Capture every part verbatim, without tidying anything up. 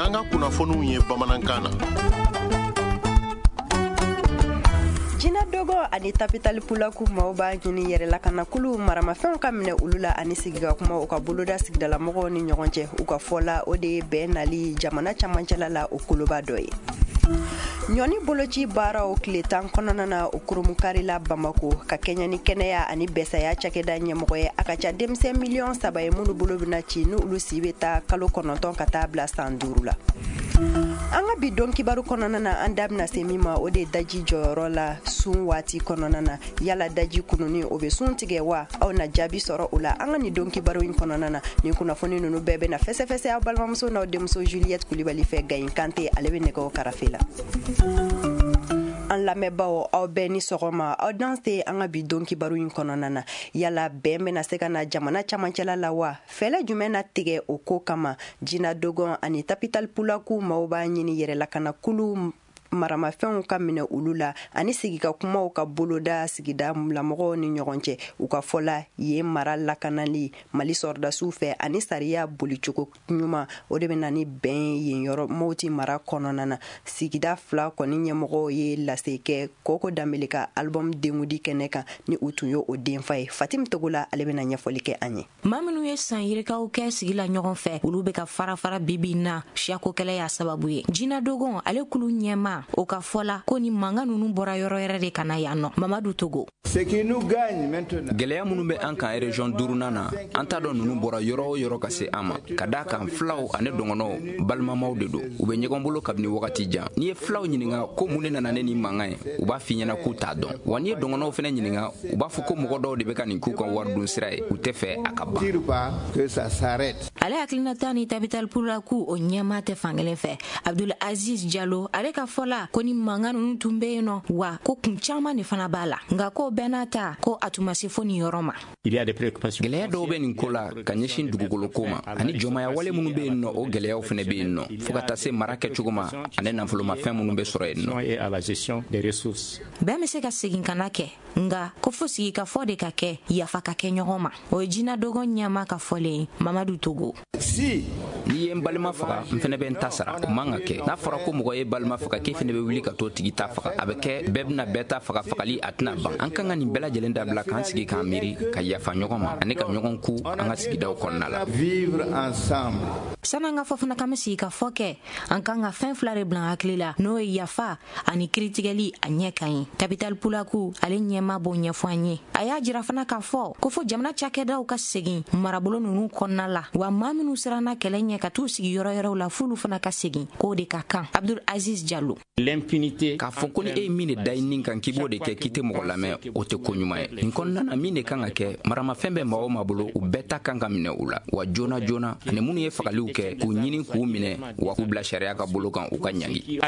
n'an ka kunnafoniw ye bamanankan na. Jina dogo ani tapital pulaku mauba ɲini yɛrɛla kana kulu maramafɛnw ka minɛ olu la ani sigiga kuma u ka boloda sigidala mɔgɔw ni ɲɔgɔn cɛ u ka fɔla o de ye bɛn nali jamana camancɛla la o koloba dɔ ye. Ɲɔni boloci baaraw tile tan kɔnɔna na o kurumukari la Bamako ka kɛɲɛ ni kɛnɛya ani bɛsaya cakɛda ɲɛmɔgɔ ye a ka ca denmisɛn miliyɔn saba ye minnu bolo bɛna ci ni olu si bɛ taa kalo kɔnɔntɔn ka taa bila san duuru la. An ka bi don kibaru kɔnɔna na an da bɛna se min ma o de daji jɔyɔrɔ la sun waati kɔnɔna na yala daji kununi o bɛ sun tigɛ wa aw na jaabi sɔrɔ o la an ka ni don kibaru in kɔnɔna na ni kunnafoni ninnu bɛɛ bɛna fɛsɛfɛsɛ aw balimamuso n'aw denmuso Juliette Kulibali fɛ Gayin Kante ale bɛ nɛgɛw karafe la. An lamɛnbaaw aw bɛɛ ni sɔgɔma aw dan se an ka bi don kibaru in kɔnɔna na yala bɛn bɛna se ka na jamana camancɛla la wa fɛlɛ jumɛn na tigɛ o ko kama Jina Dogon ani tapital pulaku maaw b'a ɲini yɛrɛlakana kulu maramafɛnw ka minɛ olu la ani sigika kumaw ka boloda sigida lamɔgɔw ni ɲɔgɔn cɛ u ka fɔla ye mara lakanali Mali sɔrdasiw fɛ ani sariya bolicogo ɲuman o de bɛna ni bɛn yen yɔrɔ Moti mara kɔnɔna na sigida fila kɔni ɲɛmɔgɔw ye lase kɛ Koko Dambele ka album dengudi kɛnɛ kan ni u tun ye o denfa ye Fatim Togola ale bɛna ɲɛfɔli kɛ an ye. Maa minnu ye san yirikaw kɛ sigila ɲɔgɔn fɛ olu bɛ ka fara fara bibi na siyako kɛlɛ y'a sababu ye. Jina Dogon ale kulu ɲɛma o ka fɔla ko ni mankan ninnu bɔra yɔrɔ yɛrɛ de kana yan nɔ. Mamadu Togo. Gɛlɛya minnu bɛ an kan region duurunan na an t'a dɔn ninnu bɔra yɔrɔ o yɔrɔ ka se an ma ka d'a kan filaw ani dɔngɔnɔw balimamaw de don u bɛ ɲɔgɔn bolo kabini wagati jan n'i ye filaw ɲininka ko mun de nana ne ni mankan ye u b'a f'i ɲɛna k'u t'a dɔn wa n'i ye dɔngɔnɔw fana ɲininka u b'a fɔ ko mɔgɔ dɔw de bɛ ka nin k'u ka wari dun sira ye u tɛ fɛ a ka ban. Ale hakilinata ni tapital pulaku o ɲɛma tɛ fankelen fɛ Abdul Aziz Diallo ale ka fɔla ko ni mankan ninnu tun bɛ yen nɔ wa ko kun caman de fana b'a la nka ko bɛɛ n'a ta ko a tun ma se fo nin yɔrɔ ma. Gɛlɛya dɔw bɛ nin ko la ka ɲɛsin dugukolo ko ma ani jɔnmaya wale minnu bɛ yen nɔ o gɛlɛyaw fana bɛ yen nɔ fo ka taa se mara kɛcogo ma ani nafolomafɛn minnu bɛ sɔrɔ yen nɔ. Bɛɛ bɛ se ka segin kana kɛ nka ko fo sigi ka fɔ de ka kɛ yafa ka kɛ ɲɔgɔn ma o ye Jina Dogon ɲɛma ka fɔlen Mamadu Togo. N'i ye n balima faga n fana bɛ n ta sara o man ka kɛ n'a fɔra ko mɔgɔ ye balima faga k'e fana bɛ wuli ka to tigi ta faga a bɛ kɛ bɛɛ bɛna bɛɛ ta faga fagali a tɛna ban an kan ka nin bɛɛ lajɛlen dabila k'an sigi k'an miiri ka yafa ɲɔgɔn ma ani ka ɲɔgɔn ku an ka sigidaw kɔnɔna la. San'an ka fɔ fana k'an bɛ sigi ka fɔ kɛ an kan ka fɛn fila de bila an hakili la n'o ye yafa ani kiritigɛli a ɲɛ ka ɲi tapital pulaku ale ɲɛma b'o ɲɛfɔ an ye a y'a jira fana k'a fɔ ko fo jamana cakɛdaw ka segin marabolo ninnu kɔnɔna la wa maa minnu siranna kɛlɛ ɲɛ ka t'u sigi yɔrɔ yɔrɔw la f'olu fana ka segin k'o de ka kan Abdul Aziz Diallo. K'a fɔ ko ni e ye min de da i nin kan k'i b'o de kɛ k'i tɛ mɔgɔ lamɛn o tɛ ko ɲuman ye nin kɔnɔna na min de kan ka kɛ maramafɛn bɛ maa o maa bolo u bɛɛ ta kan ka minɛ u la wa joona joona ani minnu ye fagaliw kɛ k'u ɲini k'u minɛ wa k'u bila sariya ka bolo kan u ka ɲangi.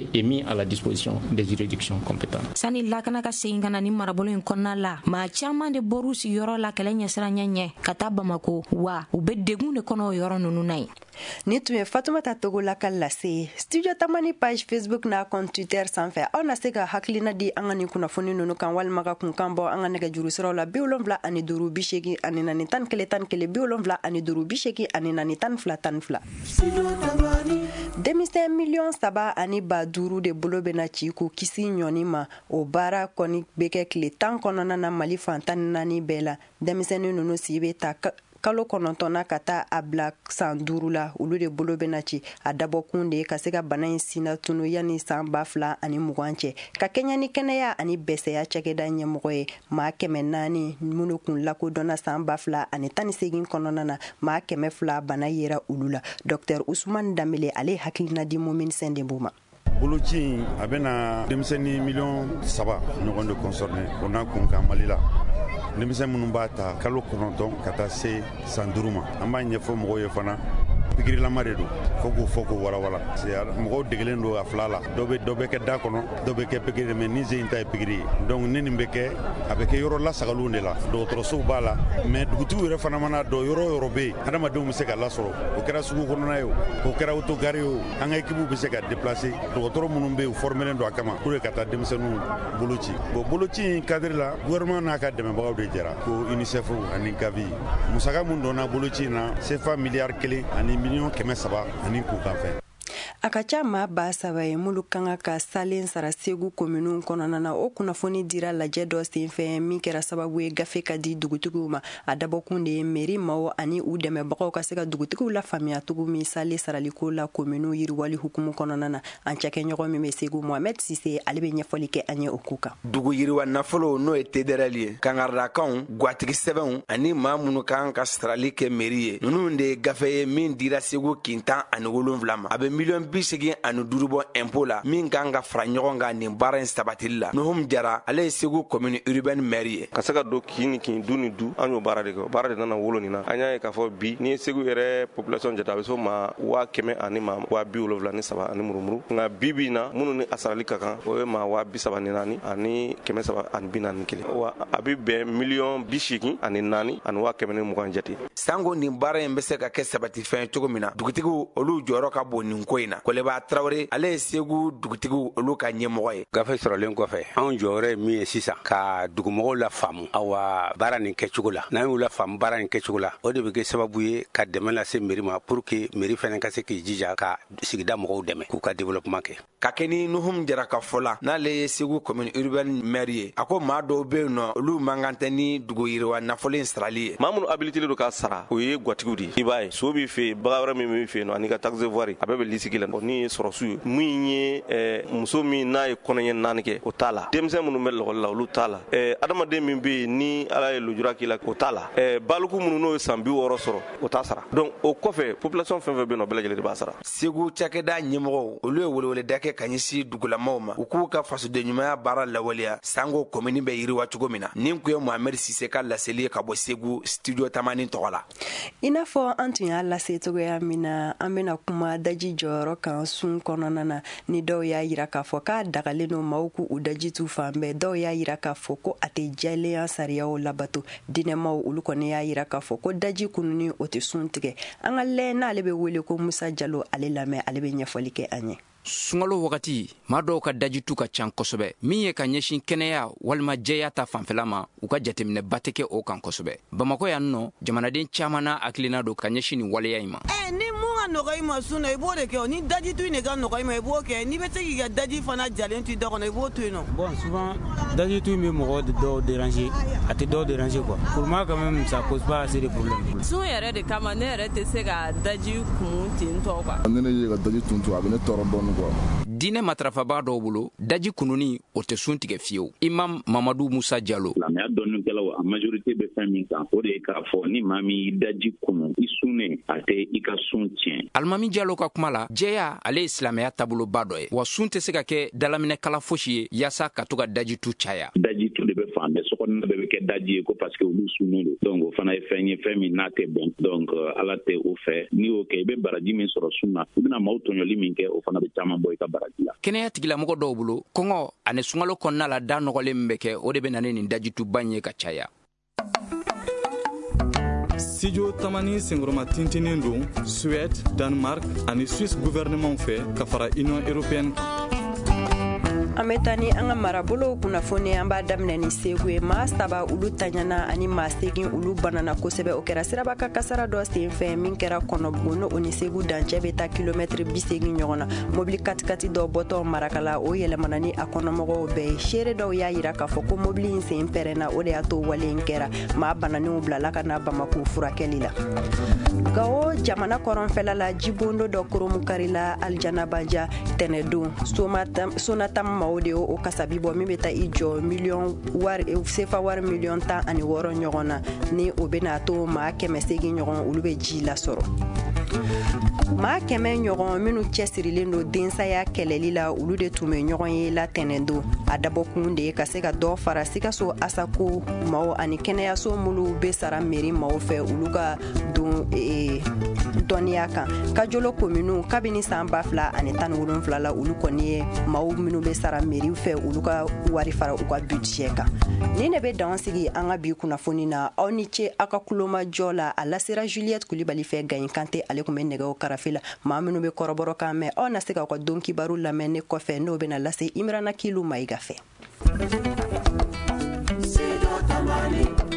Sani lakana ka segin ka na ni marabolo in kɔnɔna la maa caman de bɔr'u sigiyɔrɔ la kɛlɛ ɲɛsiranɲɛ ɲɛ ka taa Bamako wa u bɛ degun de kɔnɔ o yɔrɔ ninnu na ye. Ni tun ye Fatumata Togola ka lase Studio Tamani page Facebook n'a compte Twitter sanfɛ aw na se ka hakilina di an ka nin kunnafoni ninnu kan walima ka kunkan bɔ an ka nɛgɛjuru siraw la bi wolonwula ani duuru bi seegin ani naani tan ni kelen tan ni kelen bi wolonwula ani duuru bi seegin ani naani tan ni fila tan ni fila. Denmisɛn miliyɔn saba ani ba duuru de bolo bɛna ci k'u kisi ɲɔni ma o baara kɔni bɛ kɛ tile tan kɔnɔna na Mali fan tan ni naani bɛɛ la denmisɛnnin ninnu si bɛ ta kalo kɔnɔntɔnna ka taa a bila san duuru la olu de bolo bɛna ci a dabɔkun de ka se ka bana in sina tunu yanni san ba fila ani mugan cɛ ka kɛɲɛ ni kɛnɛya ani bɛsɛya cakɛda ɲɛmɔgɔ ye maa kɛmɛ naani minnu kun lakodɔnna san ba fila ani tan ni seegin kɔnɔna na maa kɛmɛ fila bana yera olu la Dr Usman Dambele ale hakilina di Mumin Sendebo ma. Boloci a bɛna denmisɛnnin miliyɔn saba ɲɔgɔn de concerné o n'a kun kan Mali la denmisɛn minnu b'a ta kalo kɔnɔntɔn ka taa se san duuru ma an b'a ɲɛfɔ mɔgɔw ye fana pikirilama de don fo k'o fɔ k'o walawala mɔgɔw degelen don a fila la dɔ bɛ dɔ bɛ kɛ da kɔnɔ dɔ bɛ kɛ pikiri mais ni sen in ta ye pikiri ye donc ni nin bɛ kɛ a bɛ kɛ yɔrɔ lasagalenw de la dɔgɔtɔrɔsow b'a la mais dugutigiw yɛrɛ fana mana dɔn yɔrɔ yɔrɔ bɛ yen adamadenw bɛ se ka lasɔrɔ o kɛra sugu kɔnɔna ye o kɛra autogare ye o an ka équipe bɛ se ka déplacer dɔgɔtɔrɔ minnu bɛ yen u formelen don a kama pour que ka taa denmisɛnninw boloci bon boloci in cadre la gouvernement n'a ka dɛmɛbagaw de jɛra ko UNICEF ani Gavi musaka mun donna boloci in na C F A miliyari kelen ani miliyɔn kɛmɛ saba ani k'u kan fɛ. a ka ca maa ba saba ye mulu kanga ka salen sara Segu kominu kɔnɔna na o kunnafoni dira lajɛ dɔ senfɛ min kɛra sababu ye gafe ka di dugutigiw ma a dabɔkun de ye meri maaw ani u dɛmɛbagaw ka se ka dugutigiw la faamuya cogo min sale saraliko la kominu yiriwali hukumu kɔnɔna na an cɛkɛɲɔgɔn min bɛ Segu Mohamed Sise ale bɛ ɲɛfɔli kɛ an ye o ko kan. Dugu yiriwa nafolo n'o ye Tederel ye kangardakanw gwatigi sɛbɛnw ani maa minnu kan ka sarali kɛ meri ye ninnu de ye gafe ye min dira Segu kintan ani wolonwula ma a bɛ miliyɔn bi segin ani duuru bɔ impôt la min kan ka fara ɲɔgɔn kan nin baara in sabatili la Nuhum Jara ale ye Segu commune urbaine maire ye ka se ka don kin ni kin du ni du an y'o baara de kɛ baara de nana wolo nin na an y'a ye k'a fɔ bi ni Segu yɛrɛ population jate a bɛ so ma waa kɛmɛ ani ma waa bi wolonwula ni saba ani murumuru nka bi bi na minnu ni a sarali ka kan o ye ma waa bi saba ni naani ani kɛmɛ saba ani bi naani kelen wa a bɛ bɛn miliyɔn bi seegin ani naani ani waa kɛmɛ ni mugan jate sango nin baara in bɛ se ka kɛ sabatifɛn ye cogo min na dugutigiw olu jɔyɔrɔ ka bon nin ko in na Koleba Traoré ale ye Segu dugutigiw olu ka ɲɛmɔgɔ ye gafe sɔrɔlen kɔfɛ anw jɔyɔrɔ ye min ye sisan ka dugumɔgɔw la faamu awa baara nin kɛcogo la n'an y'u la faamu baara nin kɛcogo la o de bɛ kɛ sababu ye ka dɛmɛ lase meri ma pour que meri fɛnɛ ka se k'i jija ka sigida mɔgɔw dɛmɛ k'u ka développement kɛ ka kɛ ni Nuhum Jara ka fɔ la n'ale ye Segu commune urbaine maire ye a ko maa dɔw bɛ yen nɔ olu man kan tɛ ni dugu yiriwa nafolo in sarali ye maa minnu habilitelen don ka sara o ye gwatigiw de i b'a ye so b'i fɛ yen bagan wɛrɛ min b'i fɛ yen nɔ ani ka taxe d'ivoire a bɛɛ bɛ lisigi la ni ye sɔrɔsiw ye min ye muso min n'a ye kɔnɔɲɛ naani kɛ o t'a la denmisɛn minnu bɛ lɔgɔli la olu t'a la adamaden min bɛ yen ni ala ye lujura k'i la o t'a la baliku minnu n'o ye san bi wɔɔrɔ sɔrɔ o t'a sara donc o kɔfɛ population fɛn fɛn bɛ yen nɔ bɛɛ lajɛlen de b'a sara. Segu cakɛda ɲɛmɔgɔw olu ye weleweleda kɛ ka ɲɛsin dugulamaw ma u k'u ka fasoden ɲumanya baara lawaleya sango komini bɛ yiriwa cogo min na nin kun ye Mohamed Sise ka laseli ye ka bɔ Segu studio tamani tɔgɔ la. I n'a fɔ an tun y'a lase cogoya min na an bɛna kuma daji jɔyɔrɔ kan sun kɔnɔna na ni dɔw y'a yira k'a fɔ k'a dagalen don maaw k'u daji tu fan bɛɛ dɔw y'a yira k'a fɔ ko a tɛ jɛlenya sariyaw labato dinɛmaw olu kɔni y'a yira k'a fɔ ko daji kununi o tɛ sun tigɛ an ka lɛ n'ale bɛ wele ko Musa Jalo ale lamɛn ale bɛ ɲɛfɔli kɛ an ye. Sunkalo wagati maa dɔw ka dajitu ka can kosɛbɛ min ye ka ɲɛsin kɛnɛya walima jɛya ta fanfɛla ma u ka jateminɛ ba tɛ kɛ o kan kosɛbɛ Bamakɔ yan nɔ jamanaden caman na hakilina don ka ɲɛsin nin waleya in ma. Eh ni mun ka nɔgɔ i ma sun na i b'o de kɛ ni dajitu in de ka nɔgɔ i ma i b'o kɛ n'i bɛ se k'i ka daji fana jalen to i da kɔnɔ i b'o to yen nɔ. Bon souvent dajitu in bɛ mɔgɔ dɔw déranger a tɛ dɔw déranger quoi pour moi quand même ça pose pas assez de problème. Sun yɛrɛ de kama ne yɛrɛ tɛ se ka daji kun ten tɔ quoi. Ne ne ye ka daji tuntu a bɛ ne tɔɔrɔ dɔɔnin quoi. Diinɛ matarafaba dɔw bolo daji kununi o tɛ sun tigɛ fiyewu Imam Mamadu Musa Jalo. Silamɛya dɔnnikɛlaw a majorité bɛ fɛn min kan o de ye k'a fɔ ni maa min y'i daji kunu i sunnen a tɛ i ka sun tiɲɛ. Alimami Jalo ka kuma la jɛya ale ye silamɛya taaboloba dɔ ye wa sun tɛ se ka kɛ dalaminɛkala fosi ye yaasa ka to ka dajitu caya. Dajitu de bɛ fan bɛɛ sokɔnɔna bɛɛ bɛ kɛ daji ye ko parce que olu sunnen don donc o fana ye fɛn ye fɛn min n'a tɛ bɛn donc ala tɛ o fɛ n'i y'o kɛ i bɛ baraji min sɔrɔ sun na i bɛna maaw tɔɲɔli min kɛ o fana bɛ caman bɔ i ka baraji la. Kɛnɛya tigilamɔgɔ dɔw bolo kɔngɔ ani sunkalo kɔnɔna la da nɔgɔlen min bɛ kɛ o de bɛ na ni nin dajituba in ye ka caya. Studio tamani sengoroma tintinin don Suède, Danemark ani Suisse gouvernement fɛ ka fara Union européenne. An bɛ taa ni an ka marabolow kunnafoni an b'a daminɛ ni Segu ye maa saba olu taɲana ani maa segin olu banana kosɛbɛ o kɛra siraba ka kasara dɔ senfɛ min kɛra Kɔnɔbugu no o ni Segu dancɛ bɛ taa kilomɛtiri bi segin ɲɔgɔn na mobili katikati dɔ bɔtɔ Marakala o yɛlɛmana ni a kɔnɔmɔgɔw bɛɛ ye seere dɔw y'a yira k'a fɔ ko mobili in sen pɛrɛnna o de y'a to wale in kɛra maa bananenw bilala ka na Bamako furakɛli la. Gawo jamana kɔrɔnfɛla la jibondo dɔ koromu karila Aljanabanja tɛnɛdon Sonatam o de o kasabi bɔ min bɛ taa i jɔ miliyɔn wari sefa wari miliyɔn tan ani wɔɔrɔ ɲɔgɔn na ni o bɛna to maa kɛmɛ segin ɲɔgɔn olu bɛ ji lasɔrɔ. Maa kɛmɛ ɲɔgɔn minnu cɛsirilen don densaya kɛlɛli la olu de tun bɛ ɲɔgɔn ye la tɛnɛndon a dabɔkun de ye ka se ka dɔ fara Sikaso Asako maaw ani kɛnɛyaso minnu bɛ sara meri maaw fɛ olu ka don dɔnniya kan Kajolo kominu kabini san ba fila ani tan ni wolonwula la olu kɔni ye maaw minnu bɛ sara meriw fɛ olu ka wari fara u ka budget kan. Ni ne bɛ dan sigi an ka bi kunnafoni na aw ni ce aw ka kulomajɔ la a lasera Juliette Kulibali fɛ Gayin Kante ale tun bɛ nɛgɛw karafe la maa minnu bɛ kɔrɔbɔrɔ kan mɛn aw na se k'aw ka don kibaru lamɛn ne kɔfɛ n'o bɛna lase Imrana Kilu Mayiga fɛ.